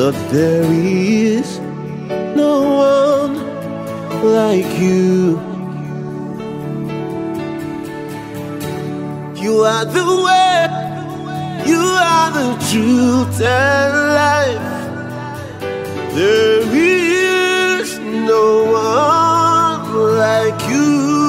Lord, there is no one like you. You are the way, you are the truth and life. There is no one like you.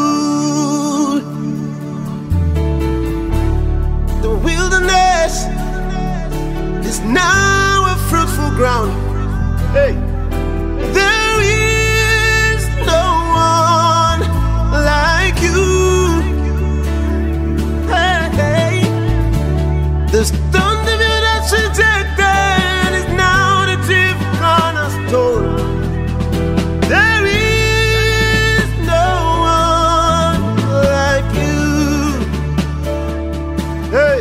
The wilderness is now a fruitful ground. Hey, there is no one like you. Hey, the stone that was rejected is now the chief cornerstone. There is no one like you. Hey,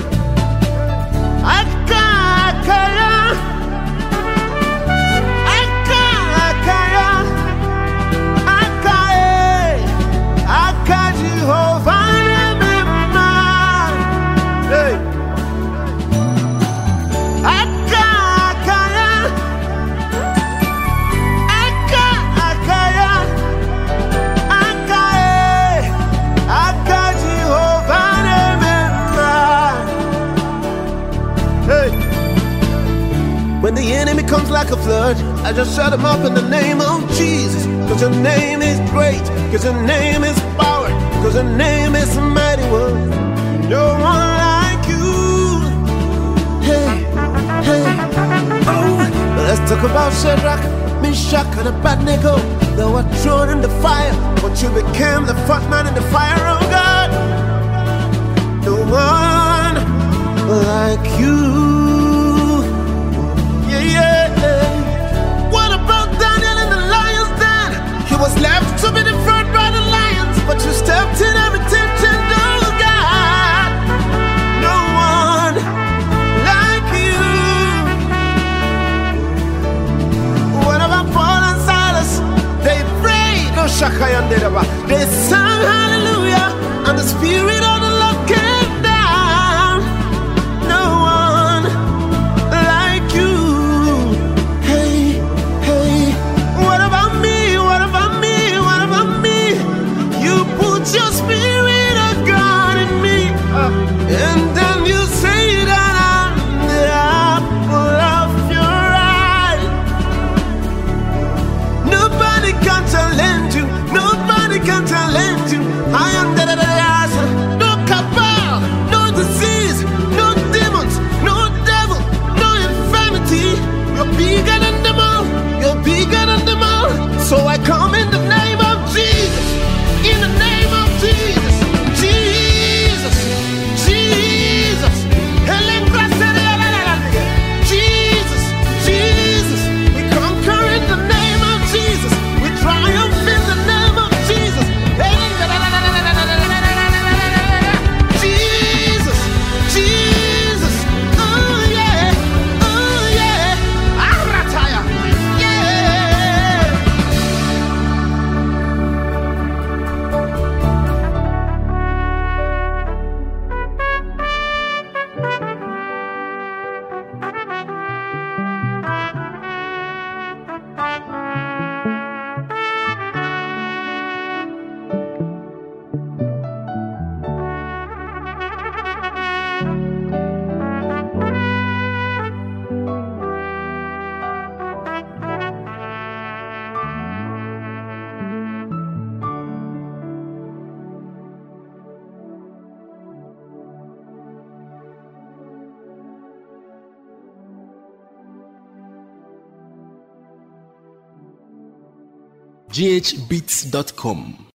when the enemy comes like a flood, I just shut him up in the name of Jesus. Cause your name is great, cause your name is power, cause your name is mighty one. No one like you. Hey, hey, oh, let's talk about Shadrach, Meshach, and Abednego. They were thrown in the fire, but you became the fourth man in the fire, oh God. No one like you. What about Daniel in the lion's den? He was left to be devoured by the lions, but you stepped in every temptation, oh God. No one like you. What about Paul and Silas? They prayed, oh Shakayandedaba. They sang hallelujah, and the Spirit of the Lord came down. No one like you. Your Spirit of God in me, and then you say that I'm the apple of your eye. Nobody can challenge you, nobody can challenge you. I am the answer. No cabal, no disease, no demons, no devil, no infirmity. You're bigger than them all, you're bigger than them all. So I come in the name of Jesus, in the name of Jesus, Jesus, Jesus, Jesus, Jesus. We conquer in the name of Jesus. We triumph in the name of Jesus. Jesus, Jesus. Oh yeah, oh yeah. Arataya, yeah. ghbeats.com